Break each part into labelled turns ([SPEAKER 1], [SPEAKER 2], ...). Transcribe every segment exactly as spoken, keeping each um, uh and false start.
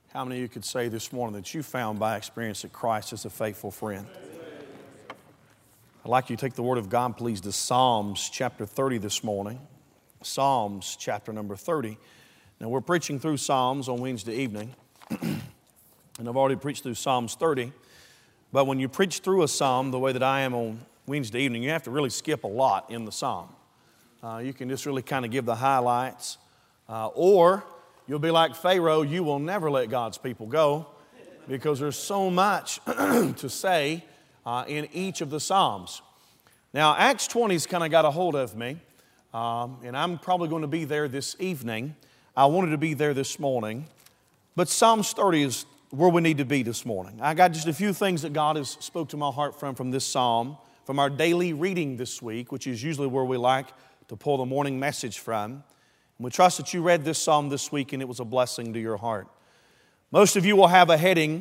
[SPEAKER 1] How many of you could say this morning that you found by experience that Christ is a faithful friend? I'd like you to take the Word of God, please, to Psalms chapter thirty this morning. Psalms chapter number thirty. Now, we're preaching through Psalms on Wednesday evening, and I've already preached through Psalms thirty. But when you preach through a psalm the way that I am on Wednesday evening, you have to really skip a lot in the psalm. Uh, you can just really kind of give the highlights, uh, or you'll be like Pharaoh, you will never let God's people go because there's so much to say uh, in each of the Psalms. Now, Acts twenty's kind of got a hold of me, um, and I'm probably going to be there this evening. I wanted to be there this morning, but Psalms thirty is where we need to be this morning. I got just a few things that God has spoke to my heart from, from this psalm, from our daily reading this week, which is usually where we like to pull the morning message from. And we trust that you read this psalm this week and it was a blessing to your heart. Most of you will have a heading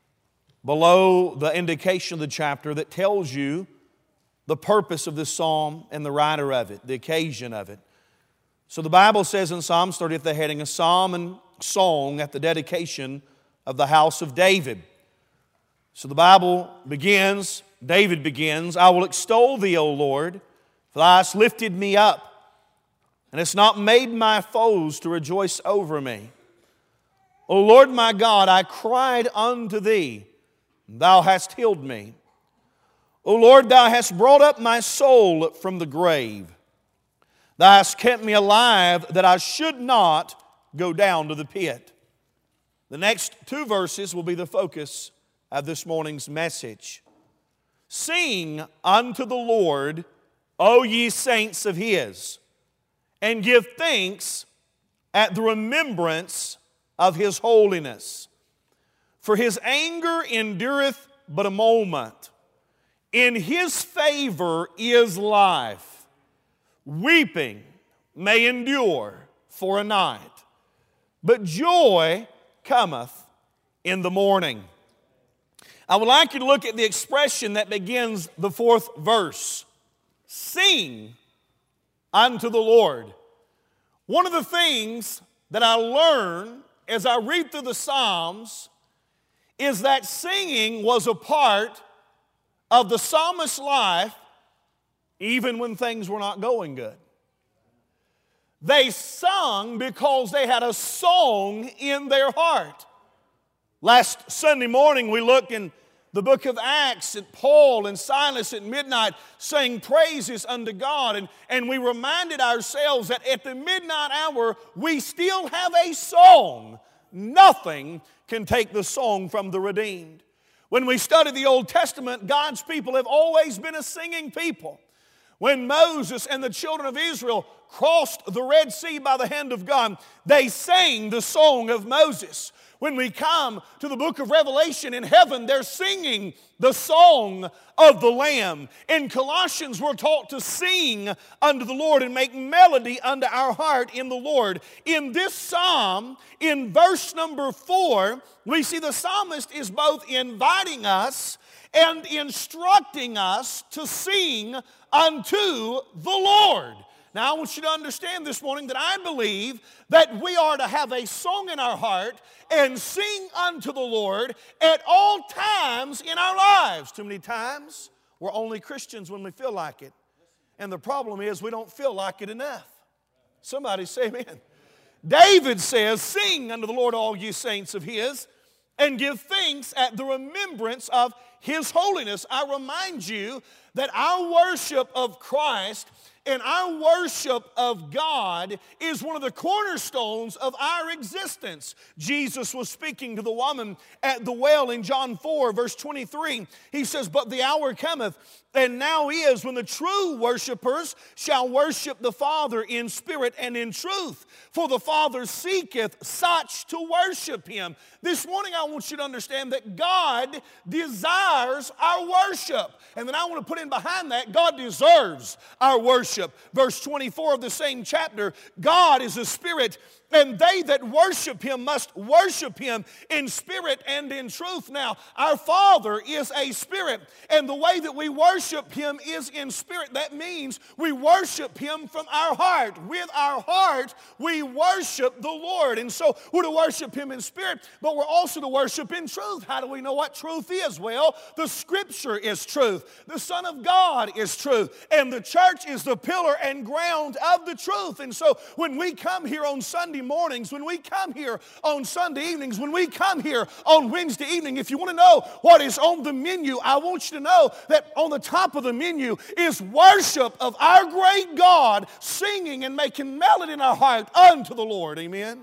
[SPEAKER 1] below the indication of the chapter that tells you the purpose of this psalm and the writer of it, the occasion of it. So the Bible says in Psalms thirty at the heading, a psalm and song at the dedication of the house of David. So the Bible begins, David begins, I will extol thee, O Lord, for thou hast lifted me up, and hast not made my foes to rejoice over me. O Lord my God, I cried unto thee, and thou hast healed me. O Lord, thou hast brought up my soul from the grave. Thou hast kept me alive, that I should not go down to the pit. The next two verses will be the focus of this morning's message. Sing unto the Lord, O ye saints of His, and give thanks at the remembrance of His holiness. For His anger endureth but a moment. In His favor is life. Weeping may endure for a night, but joy cometh in the morning. I would like you to look at the expression that begins the fourth verse. Sing unto the Lord. One of the things that I learn as I read through the Psalms is that singing was a part of the psalmist's life even when things were not going good. They sung because they had a song in their heart. Last Sunday morning we looked in the book of Acts at Paul and Silas at midnight sang praises unto God. And, and we reminded ourselves that at the midnight hour we still have a song. Nothing can take the song from the redeemed. When we study the Old Testament, God's people have always been a singing people. When Moses and the children of Israel crossed the Red Sea by the hand of God, they sang the song of Moses. When we come to the book of Revelation in heaven, they're singing the song of the Lamb. In Colossians, we're taught to sing unto the Lord and make melody unto our heart in the Lord. In this psalm, in verse number four, we see the psalmist is both inviting us and instructing us to sing unto the Lord. Now, I want you to understand this morning that I believe that we are to have a song in our heart and sing unto the Lord at all times in our lives. Too many times, we're only Christians when we feel like it. And the problem is we don't feel like it enough. Somebody say amen. David says, sing unto the Lord, all ye saints of His, and give thanks at the remembrance of His holiness. I remind you that our worship of Christ and our worship of God is one of the cornerstones of our existence. Jesus was speaking to the woman at the well in John four, verse twenty-three. He says, but the hour cometh, and now is, when the true worshipers shall worship the Father in spirit and in truth. For the Father seeketh such to worship Him. This morning I want you to understand that God desires our worship. And then I want to put in behind that, God deserves our worship. Verse twenty-four of the same chapter, God is a spirit, and they that worship Him must worship Him in spirit and in truth. Now, our Father is a spirit, and the way that we worship Him is in spirit. That means we worship Him from our heart. With our heart, we worship the Lord. And so we're to worship Him in spirit, but we're also to worship in truth. How do we know what truth is? Well, the Scripture is truth. The Son of God is truth. And the church is the pillar and ground of the truth. And so when we come here on Sunday mornings, when we come here on Sunday evenings, when we come here on Wednesday evening, if you want to know what is on the menu, I want you to know that on the top of the menu is worship of our great God, singing and making melody in our heart unto the Lord. Amen.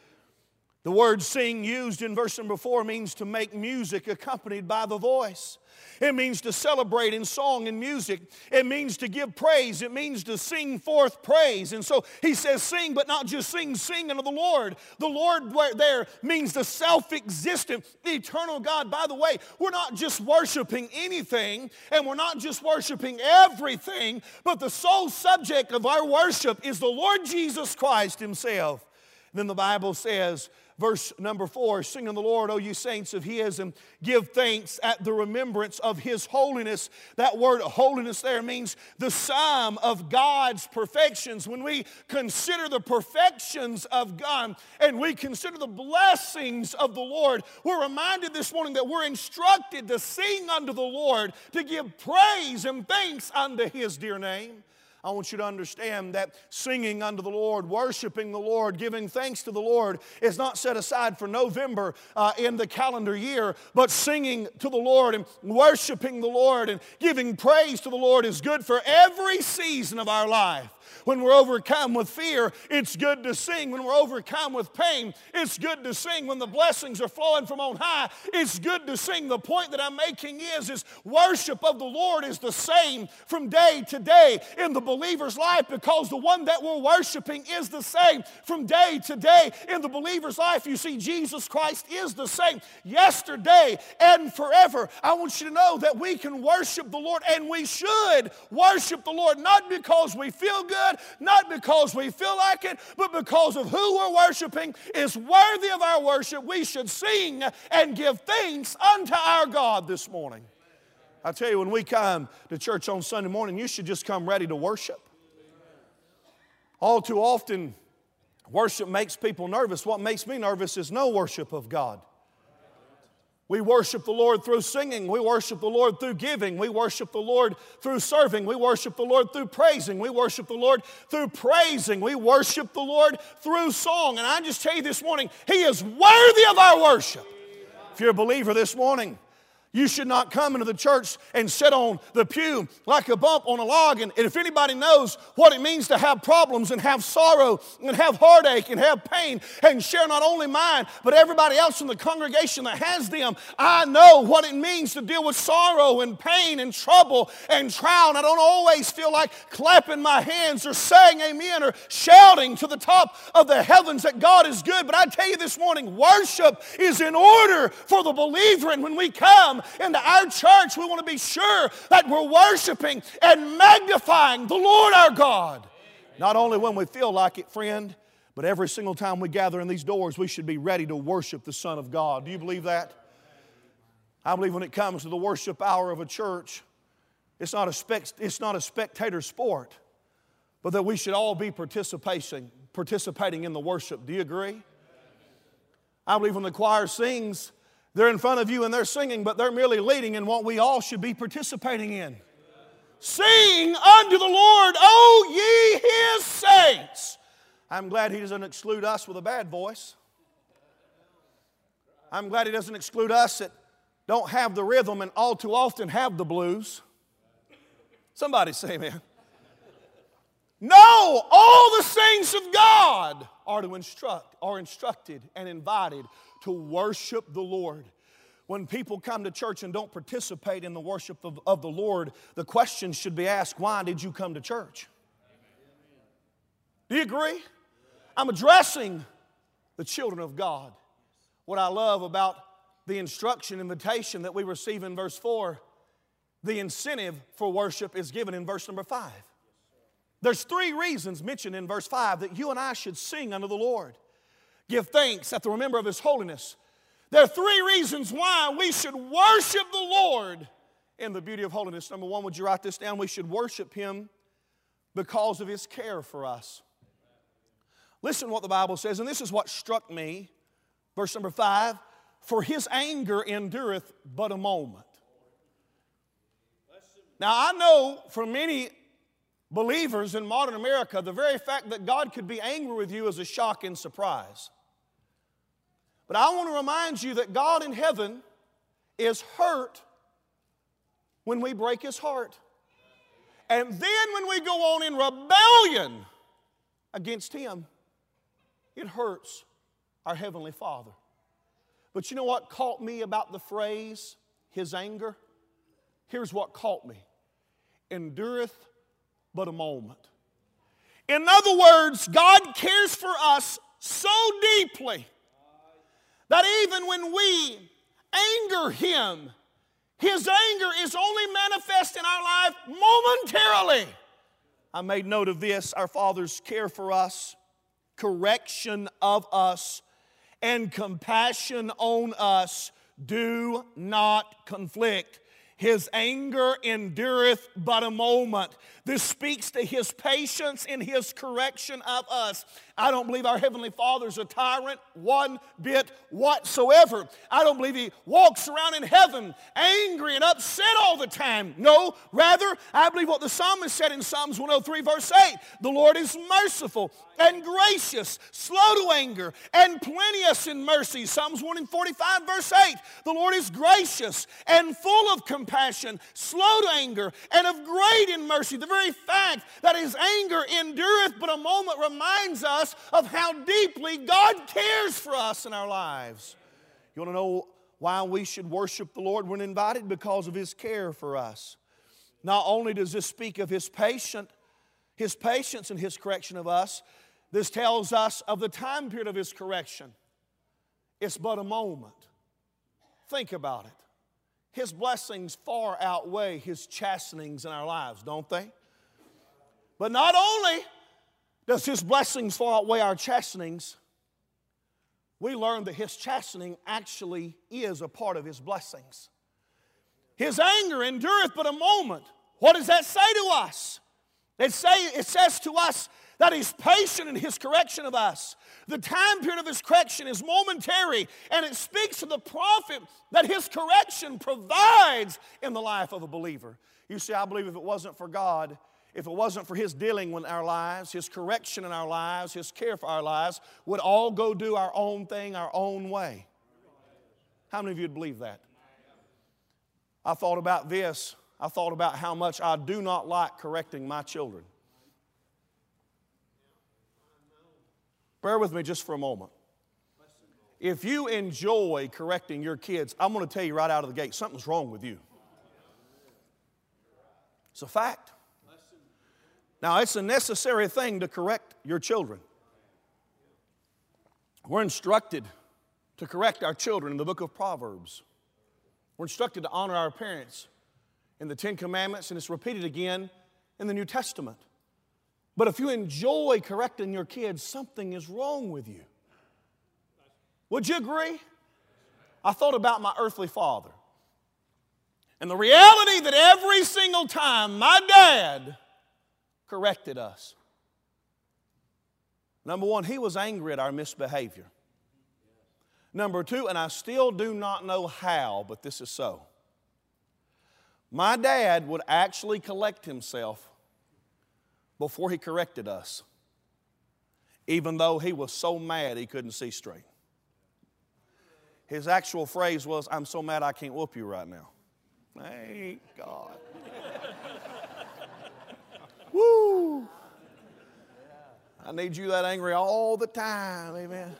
[SPEAKER 1] The word sing used in verse number four means to make music accompanied by the voice. It means to celebrate in song and music. It means to give praise. It means to sing forth praise. And so he says sing, but not just sing, sing unto the Lord. The Lord there means the self-existent, the eternal God. By the way, we're not just worshiping anything, and we're not just worshiping everything, but the sole subject of our worship is the Lord Jesus Christ Himself. Then the Bible says, verse number four, sing unto the Lord, O ye saints of His, and give thanks at the remembrance of His holiness. That word holiness there means the sum of God's perfections. When we consider the perfections of God and we consider the blessings of the Lord, we're reminded this morning that we're instructed to sing unto the Lord, to give praise and thanks unto His dear name. I want you to understand that singing unto the Lord, worshiping the Lord, giving thanks to the Lord is not set aside for November uh, in the calendar year, but singing to the Lord and worshiping the Lord and giving praise to the Lord is good for every season of our life. When we're overcome with fear, it's good to sing. When we're overcome with pain, it's good to sing. When the blessings are flowing from on high, it's good to sing. The point that I'm making is, is worship of the Lord is the same from day to day in the believer's life, because the one that we're worshiping is the same from day to day in the believer's life. You see, Jesus Christ is the same yesterday and forever. I want you to know that we can worship the Lord, and we should worship the Lord, not because we feel good, not because we feel like it, but because of who we're worshiping is worthy of our worship. We should sing and give thanks unto our God this morning. I tell you, when we come to church on Sunday morning, you should just come ready to worship. All too often, worship makes people nervous. What makes me nervous is no worship of God. We worship the Lord through singing. We worship the Lord through giving. We worship the Lord through serving. We worship the Lord through praising. We worship the Lord through praising. We worship the Lord through song. And I just tell you this morning, He is worthy of our worship. If you're a believer this morning, you should not come into the church and sit on the pew like a bump on a log. And if anybody knows what it means to have problems and have sorrow and have heartache and have pain and share not only mine, but everybody else in the congregation that has them, I know what it means to deal with sorrow and pain and trouble and trial. And I don't always feel like clapping my hands or saying amen or shouting to the top of the heavens that God is good. But I tell you this morning, worship is in order for the believer. And when we come into our church, we want to be sure that we're worshiping and magnifying the Lord our God. Not only when we feel like it, friend, but every single time we gather in these doors, we should be ready to worship the Son of God. Do you believe that? I believe when it comes to the worship hour of a church, it's not a, spect- it's not a spectator sport, but that we should all be participating, participating in the worship. Do you agree? I believe when the choir sings, they're in front of you and they're singing, but they're merely leading in what we all should be participating in. Sing unto the Lord, O ye His saints. I'm glad He doesn't exclude us with a bad voice. I'm glad He doesn't exclude us that don't have the rhythm and all too often have the blues. Somebody say amen. No, all the saints of God are to instruct, are instructed and invited to worship the Lord. When people come to church and don't participate in the worship of, of the Lord, the question should be asked, why did you come to church? Do you agree? I'm addressing the children of God. What I love about the instruction, invitation that we receive in verse four, the incentive for worship is given in verse number five. There's three reasons mentioned in verse five that you and I should sing unto the Lord. give thanks at the remember of His holiness. There are three reasons why we should worship the Lord in the beauty of holiness. Number one, would you write this down? We should worship Him because of His care for us. Listen to what the Bible says, and this is what struck me. Verse number five, for His anger endureth but a moment. Now I know for many believers in modern America, the very fact that God could be angry with you is a shock and surprise. But I want to remind you that God in heaven is hurt when we break His heart. And then when we go on in rebellion against Him, it hurts our Heavenly Father. But you know what caught me about the phrase, His anger? Here's what caught me. Endureth but a moment. In other words, God cares for us so deeply that even when we anger Him, His anger is only manifest in our life momentarily. I made note of this, our Father's care for us, correction of us, and compassion on us do not conflict. His anger endureth but a moment. This speaks to His patience in His correction of us. I don't believe our Heavenly Father's a tyrant one bit whatsoever. I don't believe He walks around in heaven angry and upset all the time. No, rather, I believe what the psalmist said in Psalms one oh three verse eight. The Lord is merciful and gracious, slow to anger, and plenteous in mercy. Psalms one forty-five verse eight. The Lord is gracious and full of compassion, slow to anger, and of great in mercy. The very fact that His anger endureth but a moment reminds us of how deeply God cares for us in our lives. You want to know why we should worship the Lord when invited? Because of His care for us. Not only does this speak of His patient, His patience and His correction of us, this tells us of the time period of His correction. It's but a moment. Think about it. His blessings far outweigh His chastenings in our lives, don't they? But not only does His blessings far outweigh our chastenings, we learn that His chastening actually is a part of His blessings. His anger endureth but a moment. What does that say to us? It, say, it says to us that He's patient in His correction of us. The time period of His correction is momentary, and it speaks to the profit that His correction provides in the life of a believer. You see, I believe if it wasn't for God, if it wasn't for His dealing with our lives, His correction in our lives, His care for our lives, would all go do our own thing our own way. How many of you would believe that? I thought about this. I thought about how much I do not like correcting my children. Bear with me just for a moment. If you enjoy correcting your kids, I'm going to tell you right out of the gate, something's wrong with you. It's a fact. Now, it's a necessary thing to correct your children. We're instructed to correct our children in the book of Proverbs. We're instructed to honor our parents in the Ten Commandments, and it's repeated again in the New Testament. But if you enjoy correcting your kids, something is wrong with you. Would you agree? I thought about my earthly father. And the reality that every single time my dad corrected us, number one, he was angry at our misbehavior. Number two, and I still do not know how, but this is so. My dad would actually collect himself before he corrected us, even though he was so mad he couldn't see straight. His actual phrase was, "I'm so mad I can't whoop you right now." Thank God. Woo! I need you that angry all the time, amen.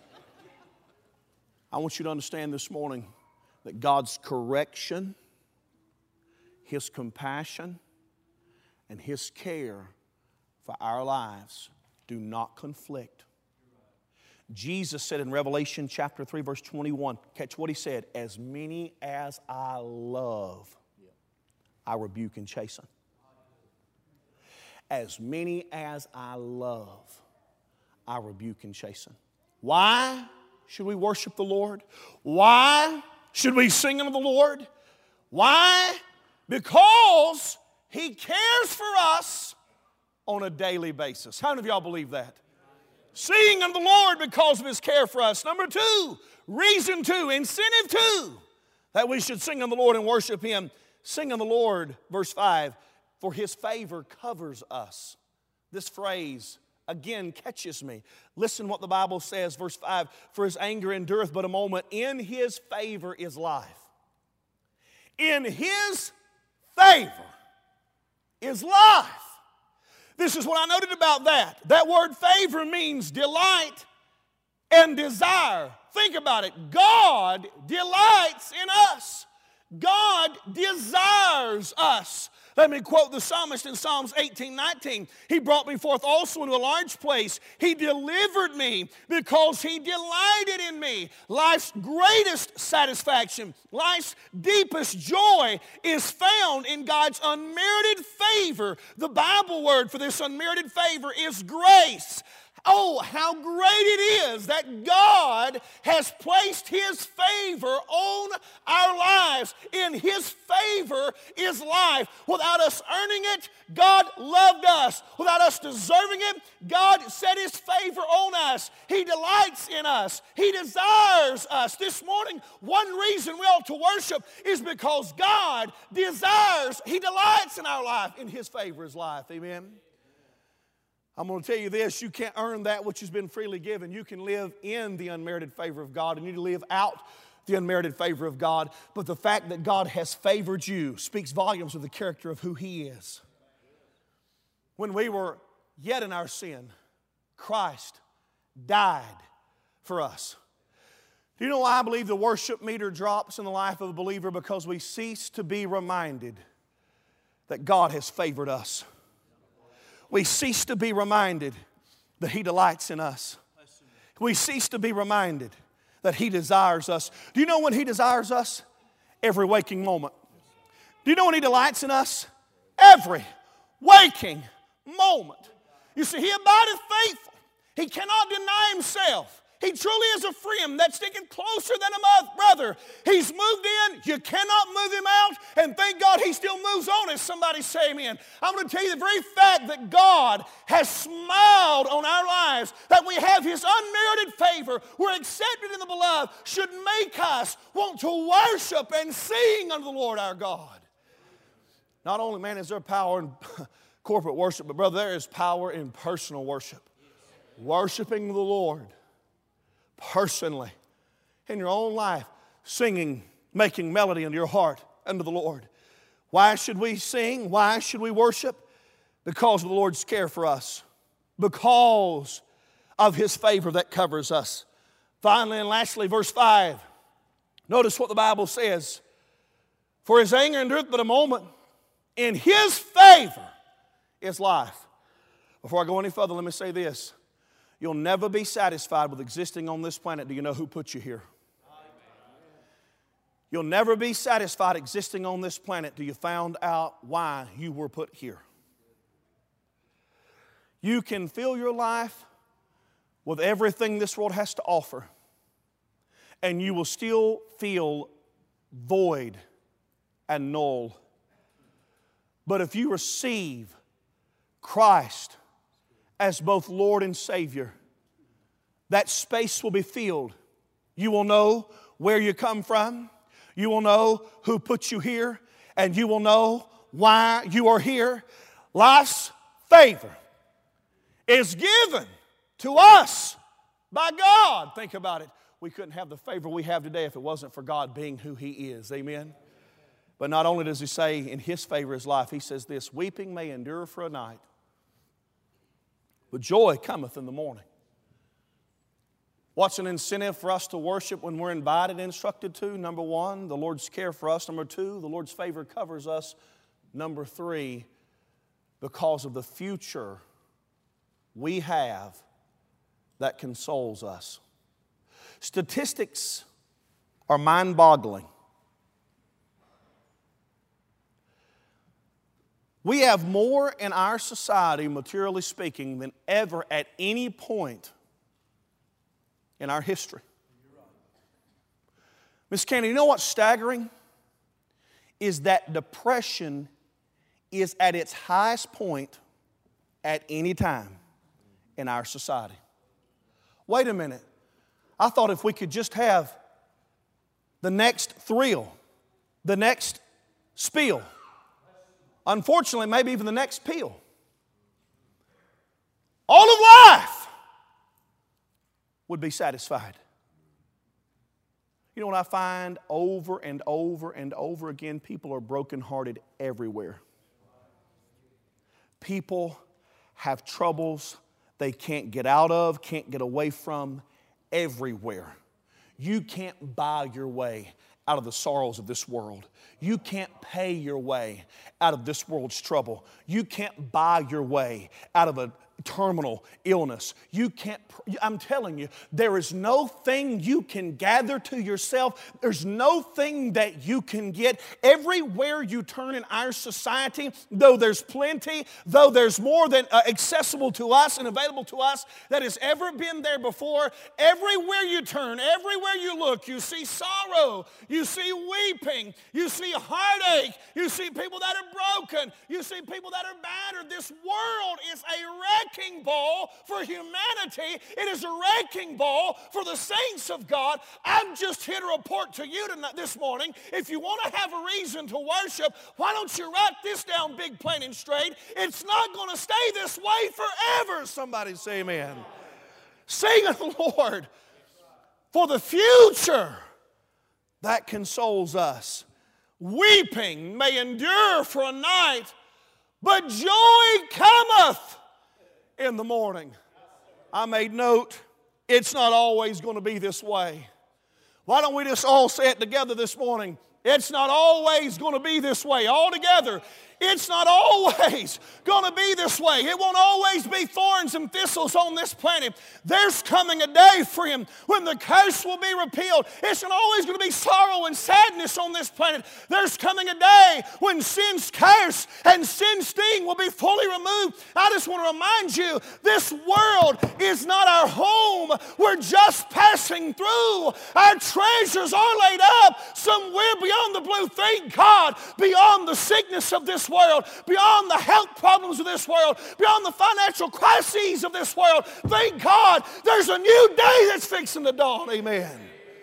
[SPEAKER 1] I want you to understand this morning that God's correction, His compassion, and His care for our lives do not conflict. Jesus said in Revelation chapter three, verse twenty-one, catch what He said, "As many as I love, I rebuke and chasten." As many as I love, I rebuke and chasten. Why should we worship the Lord? Why should we sing unto the Lord? Why? Because He cares for us on a daily basis. How many of y'all believe that? Sing unto the Lord because of His care for us. Number two, reason two, incentive two, that we should sing unto the Lord and worship Him. Sing unto the Lord, verse five, for His favor covers us. This phrase again catches me. Listen what the Bible says, verse five, for His anger endureth but a moment. In His favor is life. In His favor is life. This is what I noted about that. That word favor means delight and desire. Think about it. God delights in us. God desires us. Let me quote the psalmist in Psalms eighteen nineteen. He brought me forth also into a large place. He delivered me because He delighted in me. Life's greatest satisfaction, life's deepest joy is found in God's unmerited favor. The Bible word for this unmerited favor is grace. Oh, how great it is that God has placed His favor on our lives. In His favor is life. Without us earning it, God loved us. Without us deserving it, God set His favor on us. He delights in us. He desires us. This morning, one reason we ought to worship is because God desires, He delights in our life. In His favor is life. Amen. I'm going to tell you this, you can't earn that which has been freely given. You can live in the unmerited favor of God and you need to live out the unmerited favor of God. But the fact that God has favored you speaks volumes of the character of who He is. When we were yet in our sin, Christ died for us. Do you know why I believe the worship meter drops in the life of a believer? Because we cease to be reminded that God has favored us. We cease to be reminded that He delights in us. We cease to be reminded that He desires us. Do you know when He desires us? Every waking moment. Do you know when He delights in us? Every waking moment. You see, He abideth faithful. He cannot deny Himself. He truly is a friend that's sticking closer than a brother. He's moved in. You cannot move Him out. And thank God He still moves on, as somebody say amen. I'm going to tell you the very fact that God has smiled on our lives, that we have His unmerited favor, we're accepted in the beloved, should make us want to worship and sing unto the Lord our God. Not only, man, is there power in corporate worship, but brother, there is power in personal worship. Worshiping the Lord personally, in your own life, singing, making melody in your heart unto the Lord. Why should we sing? Why should we worship? Because of the Lord's care for us. Because of His favor that covers us. Finally and lastly, verse five. Notice what the Bible says. For His anger endureth but a moment. In His favor is life. Before I go any further, let me say this. You'll never be satisfied with existing on this planet. Do you know who put you here? You'll never be satisfied existing on this planet till you found out why you were put here. You can fill your life with everything this world has to offer, and you will still feel void and null. But if you receive Christ as both Lord and Savior, that space will be filled. You will know where you come from. You will know who put you here. And you will know why you are here. Life's favor is given to us by God. Think about it. We couldn't have the favor we have today if it wasn't for God being who He is. Amen? But not only does He say in His favor is life, He says this, weeping may endure for a night, but joy cometh in the morning. What's an incentive for us to worship when we're invited and instructed to? Number one, the Lord's care for us. Number two, the Lord's favor covers us. Number three, because of the future we have that consoles us. Statistics are mind-boggling. We have more in our society, materially speaking, than ever at any point in our history. Miss Candy, you know what's staggering? Is that depression is at its highest point at any time in our society. Wait a minute. I thought if we could just have the next thrill, the next spiel, unfortunately, maybe even the next pill, all of life would be satisfied. You know what I find over and over and over again? People are brokenhearted everywhere. People have troubles they can't get out of, can't get away from, everywhere. You can't buy your way out of the sorrows of this world. You can't pay your way out of this world's trouble. You can't buy your way out of a terminal illness. You can't, I'm telling you, there is no thing you can gather to yourself. There's no thing that you can get. Everywhere you turn in our society, though there's plenty, though there's more than uh, accessible to us and available to us that has ever been there before, everywhere you turn, everywhere you look, you see sorrow, you see weeping, you see heartache, you see people that are broken, you see people that are battered. This world is a wrecking ball for humanity. It is a wrecking ball for the saints of God. I'm just here to report to you tonight, this morning, if you want to have a reason to worship, why don't you write this down big, plain, and straight? It's not going to stay this way forever. Somebody say amen. Sing of the Lord for the future that consoles us. Weeping may endure for a night, but joy cometh in the morning. I made note, it's not always going to be this way. Why don't we just all say it together this morning? It's not always going to be this way. All together. It's not always going to be this way. It won't always be thorns and thistles on this planet. There's coming a day, friend, when the curse will be repealed. It's not always going to be sorrow and sadness on this planet. There's coming a day when sin's curse and sin's sting will be fully removed. I just want to remind you, this world is not our home. We're just passing through. Our treasures are laid up somewhere beyond the blue. Thank God, beyond the sickness of this world, beyond the health problems of this world, beyond the financial crises of this world. Thank God there's a new day that's fixing to dawn. Amen.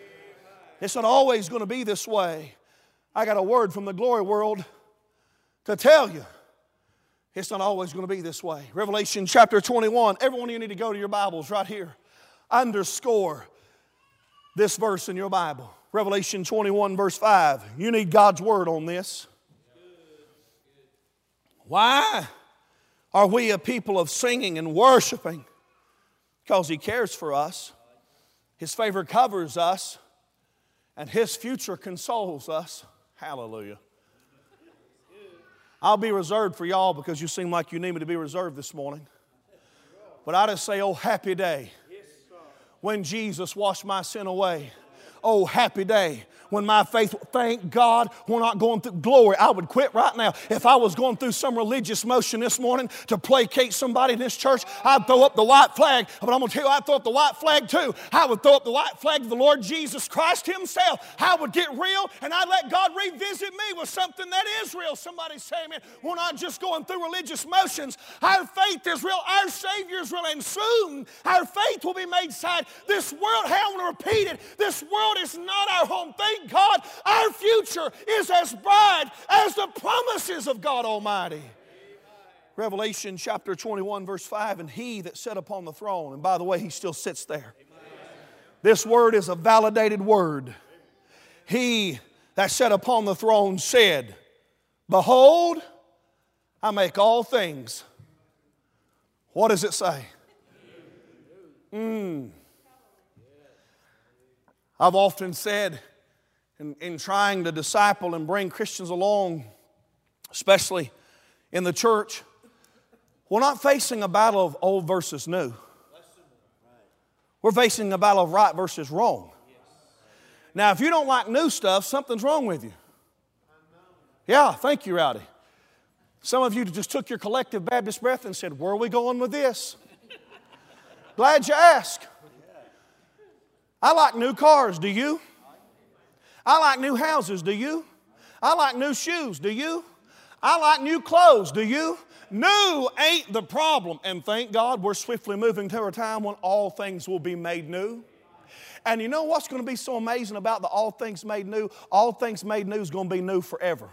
[SPEAKER 1] It's not always going to be this way. I got a word from the glory world to tell you it's not always going to be this way. Revelation chapter twenty-one. Everyone, you need to go to your Bibles right here. Underscore this verse in your Bible. Revelation twenty-one verse five. You need God's word on this. Why are we a people of singing and worshiping? Because He cares for us. His favor covers us. And His future consoles us. Hallelujah. I'll be reserved for y'all because you seem like you need me to be reserved this morning. But I just say, oh, happy day when Jesus washed my sin away. Oh, happy day when my faith, thank God we're not going through glory. I would quit right now. If I was going through some religious motion this morning to placate somebody in this church, I'd throw up the white flag. But I'm going to tell you, I'd throw up the white flag too. I would throw up the white flag of the Lord Jesus Christ Himself. I would get real and I'd let God revisit me with something that is real. Somebody say amen. We're not just going through religious motions. Our faith is real. Our Savior is real. And soon our faith will be made sight. This world, hey, I want to repeat it. This world is not our home. Thank God, our future is as bright as the promises of God Almighty. Amen. Revelation chapter twenty-one verse five, and He that sat upon the throne, and by the way, He still sits there. Amen. This word is a validated word. He that sat upon the throne said, behold, I make all things. What does it say? Mm. I've often said, in, in trying to disciple and bring Christians along, especially in the church, we're not facing a battle of old versus new. We're facing a battle of right versus wrong. Now, if you don't like new stuff, something's wrong with you. Yeah, thank you, Rowdy. Some of you just took your collective Baptist breath and said, where are we going with this? Glad you asked. I like new cars, do you? I like new houses, do you? I like new shoes, do you? I like new clothes, do you? New ain't the problem. And thank God we're swiftly moving to a time when all things will be made new. And you know what's going to be so amazing about the all things made new? All things made new is going to be new forever.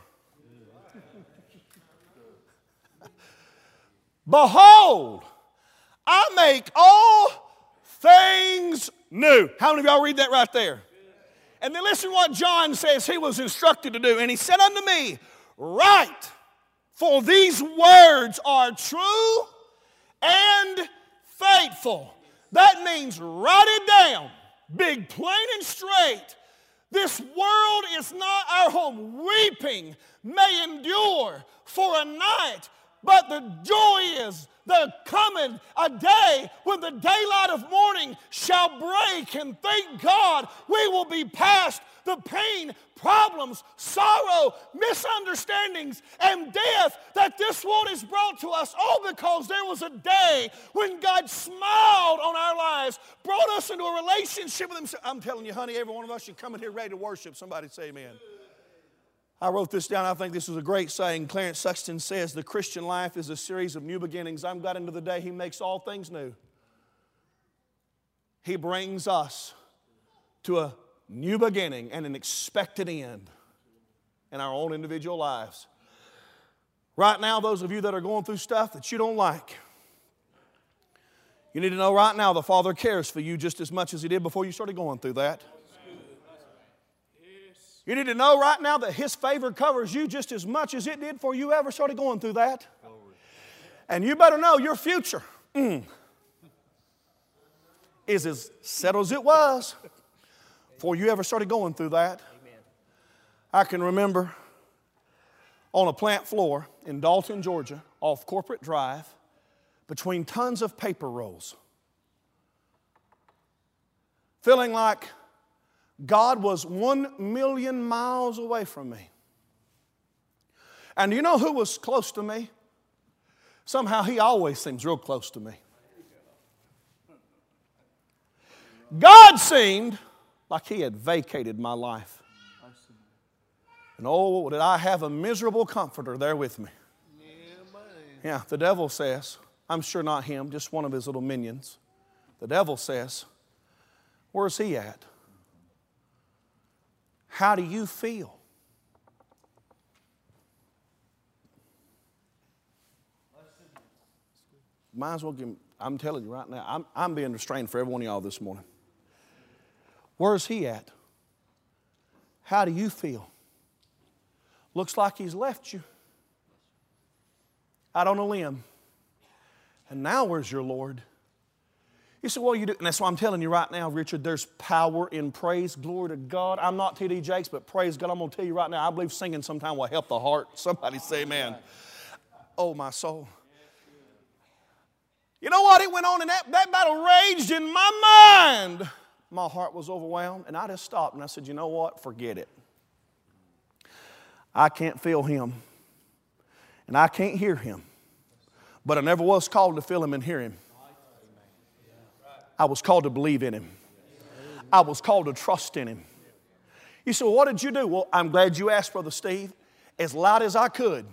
[SPEAKER 1] Behold, I make all things new. How many of y'all read that right there? And then listen to what John says he was instructed to do. And he said unto me, write, for these words are true and faithful. That means write it down, big, plain, and straight. This world is not our home. Weeping may endure for a night, but the joy is the coming a day when the daylight of morning shall break, and thank God we will be past the pain, problems, sorrow, misunderstandings, and death that this world has brought to us, all because there was a day when God smiled on our lives, brought us into a relationship with Him. I'm telling you, honey, every one of us should come in here ready to worship. Somebody say amen. I wrote this down. I think this is a great saying. Clarence Sexton says, the Christian life is a series of new beginnings. I'm glad into the day He makes all things new. He brings us to a new beginning and an expected end in our own individual lives. Right now, those of you that are going through stuff that you don't like, you need to know right now the Father cares for you just as much as He did before you started going through that. You need to know right now that His favor covers you just as much as it did before you ever started going through that. And you better know your future mm, is as settled as it was before you ever started going through that. Amen. I can remember on a plant floor in Dalton, Georgia, off Corporate Drive, between tons of paper rolls, feeling like God was one million miles away from me. And you know who was close to me? Somehow He always seems real close to me. God seemed like He had vacated my life. And oh, did I have a miserable comforter there with me. Yeah, the devil says, I'm sure not him, just one of his little minions. The devil says, where's he at? How do you feel? Might as well give him, I'm telling you right now, I'm, I'm being restrained for every one of y'all this morning. Where's he at? How do you feel? Looks like he's left you out on a limb. And now where's your Lord? You say, well, you do. And that's why I'm telling you right now, Richard, there's power in praise. Glory to God. I'm not T D Jakes, but praise God. I'm going to tell you right now, I believe singing sometime will help the heart. Somebody say amen. Oh, my soul. You know what? It went on and that, that battle raged in my mind. My heart was overwhelmed, and I just stopped and I said, you know what? Forget it. I can't feel Him, and I can't hear Him, but I never was called to feel Him and hear Him. I was called to believe in Him. I was called to trust in Him. You say, well, what did you do? Well, I'm glad you asked, Brother Steve. As loud as I could.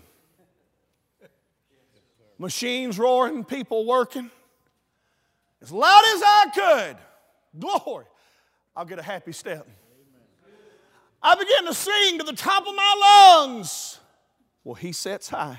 [SPEAKER 1] Machines roaring, people working. As loud as I could. Glory. I'll get a happy step. I began to sing to the top of my lungs. Well, He sits high.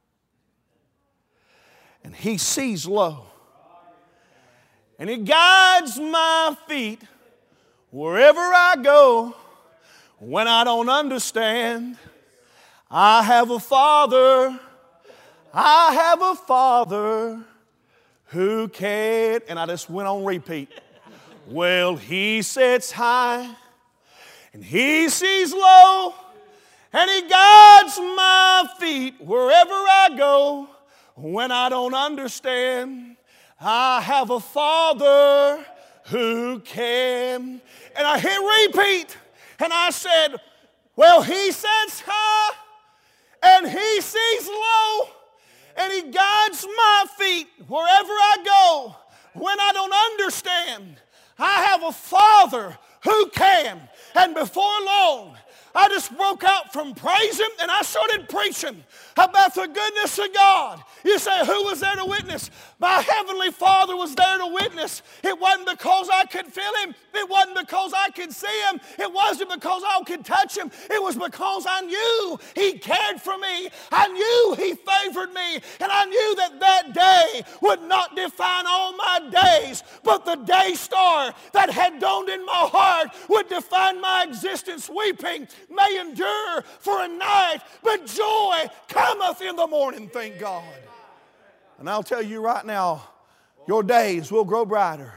[SPEAKER 1] And He sees low. And He guides my feet wherever I go. When I don't understand, I have a Father. I have a Father who can. And I just went on repeat. Well, He sits high and He sees low, and He guides my feet wherever I go. When I don't understand, I have a Father who can. And I hit repeat, and I said, well, He sits high, and He sees low, and He guides my feet wherever I go. When I don't understand, I have a Father who can. And before long, I just broke out from praise Him and I started preaching about the goodness of God. You say, who was there to witness? My Heavenly Father was there to witness. It wasn't because I could feel Him. It wasn't because I could see Him. It wasn't because I could touch Him. It was because I knew He cared for me. I knew He favored me. And I knew that that day would not define all my days, but the day star that had dawned in my heart would define my existence. Weeping may endure for a night, but joy cometh in the morning, thank God. And I'll tell you right now, your days will grow brighter.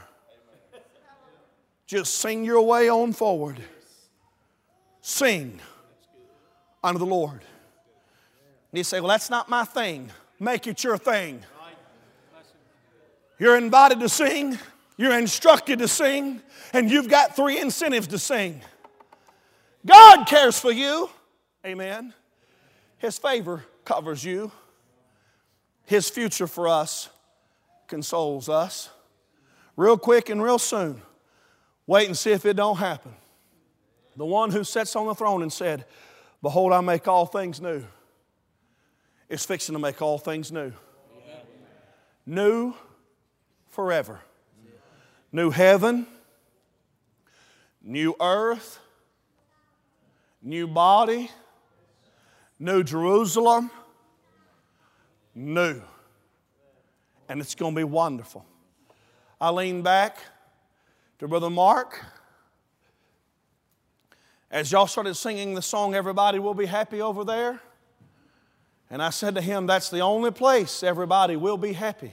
[SPEAKER 1] Just sing your way on forward. Sing unto the Lord. You say, well, that's not my thing. Make it your thing. You're invited to sing. You're instructed to sing. And you've got three incentives to sing. God cares for you. Amen. His favor covers you. His future for us consoles us. Real quick and real soon. Wait and see if it don't happen. The one who sits on the throne and said, behold, I make all things new, is fixing to make all things new. Amen. New forever. Yeah. New heaven, new earth, new body, new Jerusalem, new. And it's going to be wonderful. I leaned back to Brother Mark. As y'all started singing the song, Everybody Will Be Happy Over There. And I said to him, that's the only place everybody will be happy.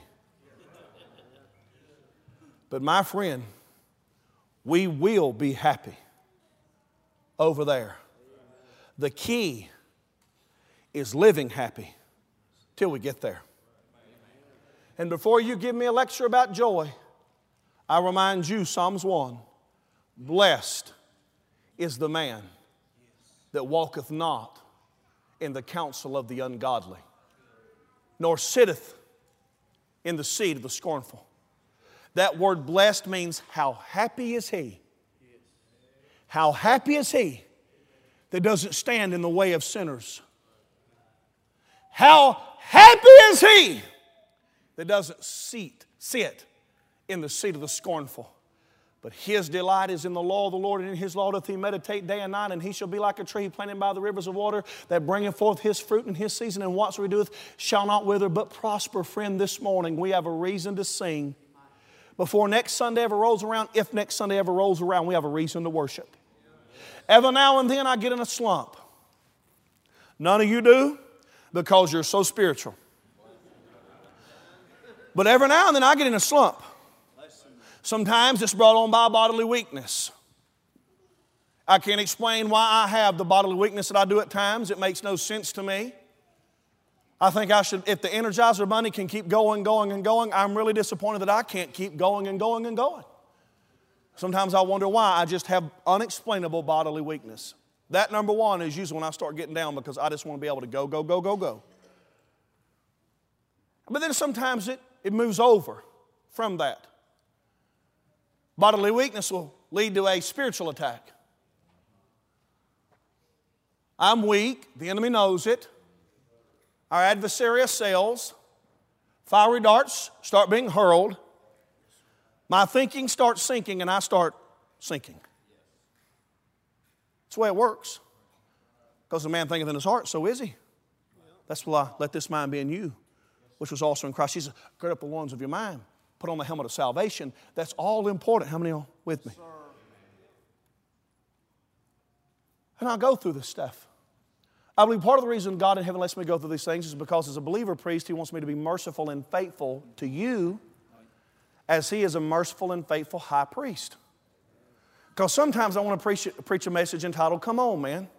[SPEAKER 1] But my friend, we will be happy over there. The key is living happy till we get there. And before you give me a lecture about joy, I remind you Psalms one. Blessed is the man that walketh not in the counsel of the ungodly, nor sitteth in the seat of the scornful. That word blessed means how happy is he? How happy is he that doesn't stand in the way of sinners? How happy is he that doesn't seat, sit in the seat of the scornful? But his delight is in the law of the Lord, and in his law doth he meditate day and night, and he shall be like a tree planted by the rivers of water that bringeth forth his fruit in his season, and whatsoever he doeth shall not wither but prosper. Friend, this morning we have a reason to sing. Before next Sunday ever rolls around, if next Sunday ever rolls around, we have a reason to worship. Every now and then I get in a slump. None of you do, because you're so spiritual. But every now and then I get in a slump. Sometimes it's brought on by bodily weakness. I can't explain why I have the bodily weakness that I do at times. It makes no sense to me. I think I should, if the Energizer Bunny can keep going, going, and going, I'm really disappointed that I can't keep going and going and going. Sometimes I wonder why I just have unexplainable bodily weakness. That, number one, is usually when I start getting down, because I just want to be able to go, go, go, go, go. But then sometimes it, it moves over from that. Bodily weakness will lead to a spiritual attack. I'm weak. The enemy knows it. Our adversary assails. Fiery darts start being hurled. My thinking starts sinking, and I start sinking. That's the way it works. Because the man thinketh in his heart, so is he. That's why let this mind be in you, which was also in Christ Jesus. Gird up the loins of your mind. Put on the helmet of salvation. That's all important. How many are with me? And I go through this stuff. I believe part of the reason God in heaven lets me go through these things is because as a believer priest, He wants me to be merciful and faithful to you as He is a merciful and faithful high priest. Because sometimes I want to preach, preach a message entitled, Come On, Man.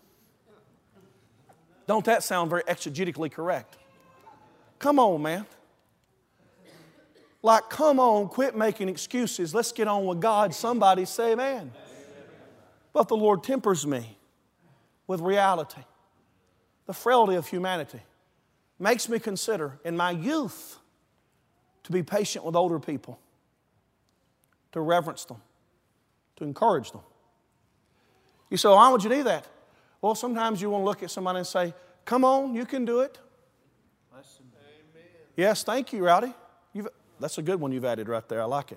[SPEAKER 1] Don't that sound very exegetically correct? Come on, man. Like, come on, quit making excuses. Let's get on with God. Somebody say amen. But the Lord tempers me with reality. The frailty of humanity makes me consider in my youth to be patient with older people, to reverence them, to encourage them. You say, why would you do that? Well, sometimes you want to look at somebody and say, come on, you can do it. Amen. Yes, thank you, Rowdy. You've, that's a good one you've added right there. I like it.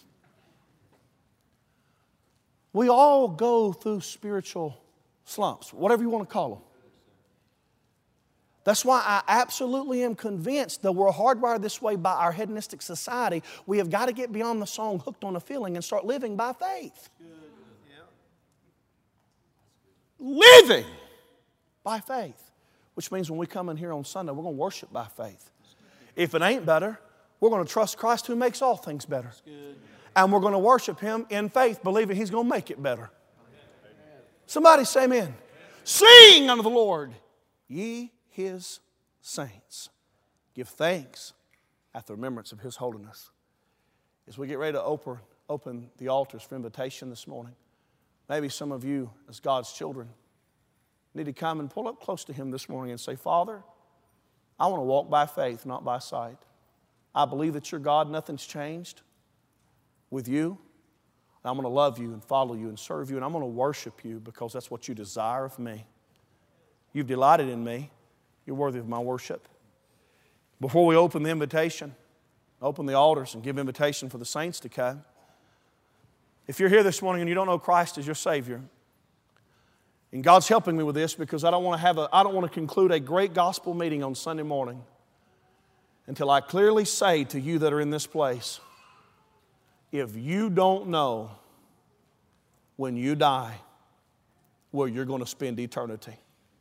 [SPEAKER 1] We all go through spiritual slumps, whatever you want to call them. That's why I absolutely am convinced that we're hardwired this way by our hedonistic society. We have got to get beyond the song Hooked on a Feeling and start living by faith. Living by faith. Which means when we come in here on Sunday, we're going to worship by faith. If it ain't better, we're going to trust Christ who makes all things better. And we're going to worship Him in faith, believing He's going to make it better. Somebody say amen. Sing unto the Lord, ye His saints. Give thanks at the remembrance of His holiness. As we get ready to open, open the altars for invitation this morning, maybe some of you, as God's children, need to come and pull up close to Him this morning and say, Father, I want to walk by faith, not by sight. I believe that you're God, nothing's changed with you. I'm going to love you and follow you and serve you, and I'm going to worship you because that's what you desire of me. You've delighted in me. You're worthy of my worship. Before we open the invitation, open the altars and give invitation for the saints to come, if you're here this morning and you don't know Christ as your Savior, and God's helping me with this because I don't want to have a, I don't want to conclude a great gospel meeting on Sunday morning until I clearly say to you that are in this place, if you don't know when you die where you're going to spend eternity,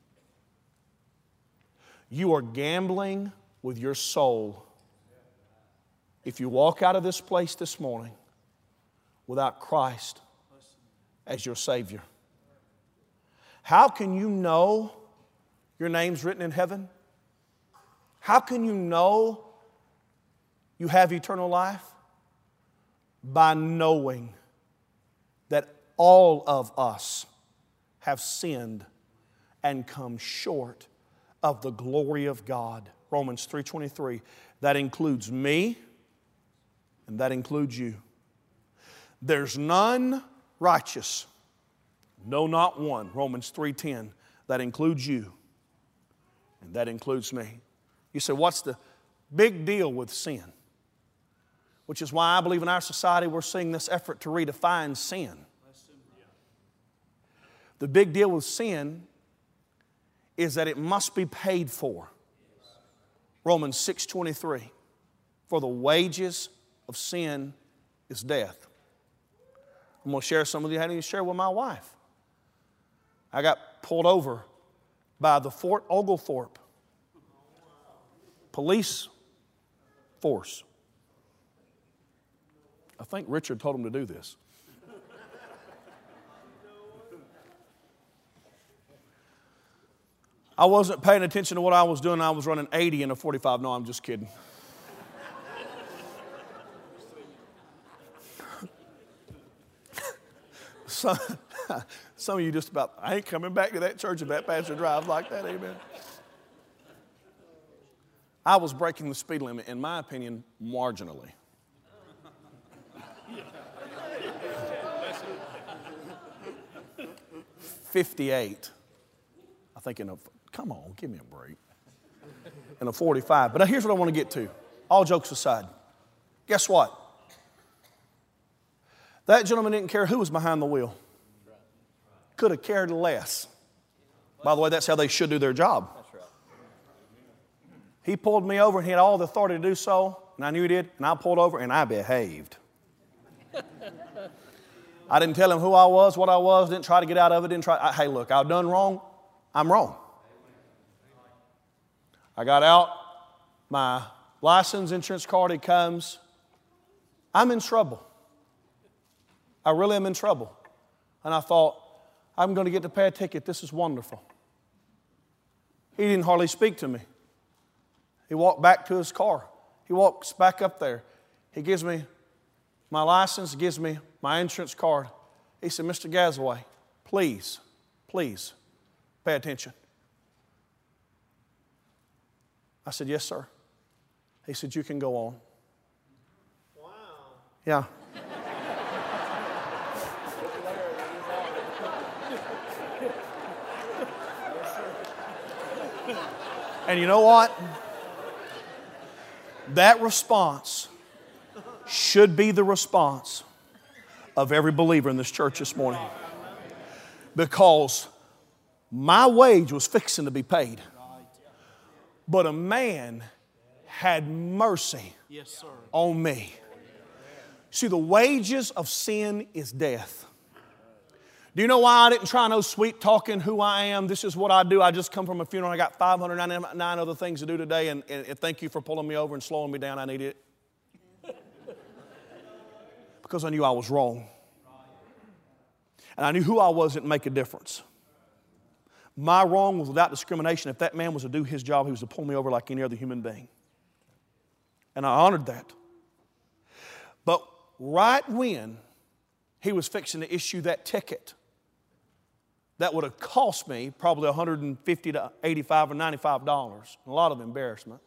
[SPEAKER 1] you are gambling with your soul if you walk out of this place this morning without Christ as your Savior. How can you know your name's written in heaven? How can you know you have eternal life? By knowing that all of us have sinned and come short of the glory of God. Romans three twenty-three. That includes me and that includes you. There's none righteous, no, not one. Romans three ten. That includes you and that includes me. You say, what's the big deal with sin? Which is why I believe in our society we're seeing this effort to redefine sin. The big deal with sin is that it must be paid for. Romans six twenty-three. For the wages of sin is death. I'm going to share some of you I didn't share with my wife. I got pulled over by the Fort Oglethorpe police force. I think Richard told him to do this. I wasn't paying attention to what I was doing. I was running eighty in a forty-five. No, I'm just kidding. Some, some of you just about, I ain't coming back to that church if that pastor drives like that, amen. I was breaking the speed limit, in my opinion, marginally. fifty-eight. I think in a, come on, give me a break. In a forty-five. But now here's what I want to get to. All jokes aside. Guess what? That gentleman didn't care who was behind the wheel. Could have cared less. By the way, that's how they should do their job. He pulled me over and he had all the authority to do so, and I knew he did, and I pulled over and I behaved. I didn't tell him who I was, what I was, didn't try to get out of it, didn't try, I, hey look, I've done wrong, I'm wrong. I got out, my license, insurance card, it comes. I'm in trouble. I really am in trouble. And I thought, I'm going to get to pay a ticket, this is wonderful. He didn't hardly speak to me. He walked back to his car. He walks back up there. He gives me my license, gives me my insurance card. He said, Mister Gazaway, please, please pay attention. I said, yes, sir. He said, you can go on. Wow. Yeah. And you know what? That response should be the response of every believer in this church this morning. Because my wage was fixing to be paid. But a man had mercy on me. See, the wages of sin is death. Do you know why I didn't try no sweet talking who I am? This is what I do. I just come from a funeral. I got five hundred ninety-nine other things to do today, and, and, and thank you for pulling me over and slowing me down. I needed it. Because I knew I was wrong. And I knew who I was didn't make a difference. My wrong was without discrimination. If that man was to do his job, he was to pull me over like any other human being. And I honored that. But right when he was fixing to issue that ticket, that would have cost me probably one hundred fifty to eighty-five or ninety-five dollars. A lot of embarrassment.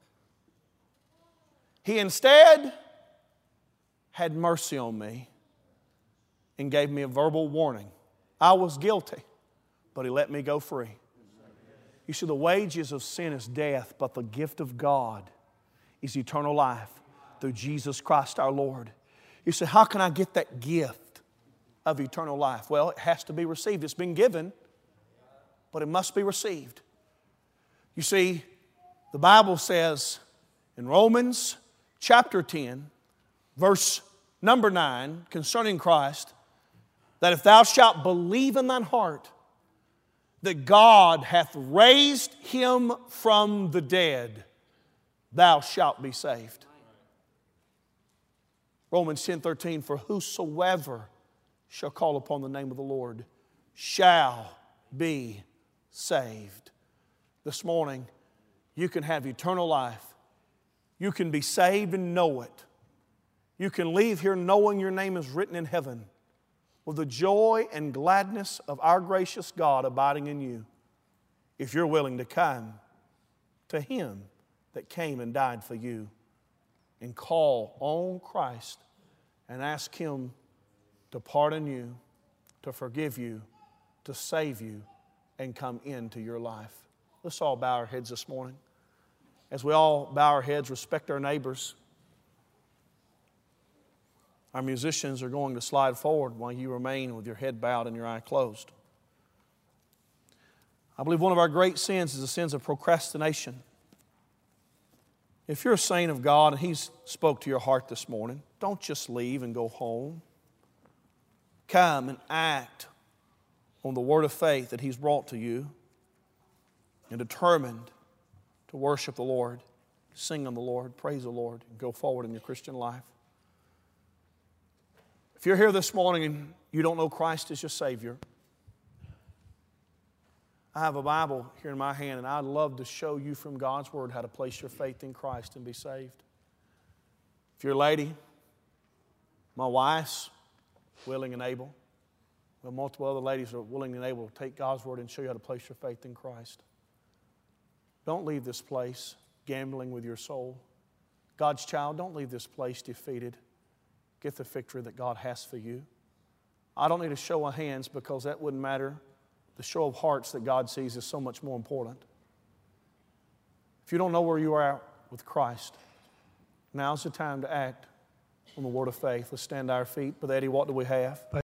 [SPEAKER 1] He instead had mercy on me and gave me a verbal warning. I was guilty, but He let me go free. You see, the wages of sin is death, but the gift of God is eternal life through Jesus Christ our Lord. You say, how can I get that gift of eternal life? Well, it has to be received. It's been given, but it must be received. You see, the Bible says in Romans chapter ten, verse number nine, concerning Christ, that if thou shalt believe in thine heart that God hath raised Him from the dead, thou shalt be saved. Romans ten thirteen, for whosoever shall call upon the name of the Lord shall be saved. This morning, you can have eternal life. You can be saved and know it. You can leave here knowing your name is written in heaven with the joy and gladness of our gracious God abiding in you, if you're willing to come to Him that came and died for you and call on Christ and ask Him to pardon you, to forgive you, to save you, and come into your life. Let's all bow our heads this morning. As we all bow our heads, respect our neighbors. Our musicians are going to slide forward while you remain with your head bowed and your eye closed. I believe one of our great sins is the sins of procrastination. If you're a saint of God and He's spoke to your heart this morning, don't just leave and go home. Come and act on the word of faith that He's brought to you and determined to worship the Lord, sing on the Lord, praise the Lord, and go forward in your Christian life. If you're here this morning and you don't know Christ as your Savior, I have a Bible here in my hand, and I'd love to show you from God's Word how to place your faith in Christ and be saved. If you're a lady, my wife's willing and able. Well, multiple other ladies are willing and able to take God's Word and show you how to place your faith in Christ. Don't leave this place gambling with your soul. God's child, don't leave this place defeated. Get the victory that God has for you. I don't need a show of hands because that wouldn't matter. The show of hearts that God sees is so much more important. If you don't know where you are at with Christ, now's the time to act on the word of faith. Let's stand to our feet. Brother Eddie, what do we have?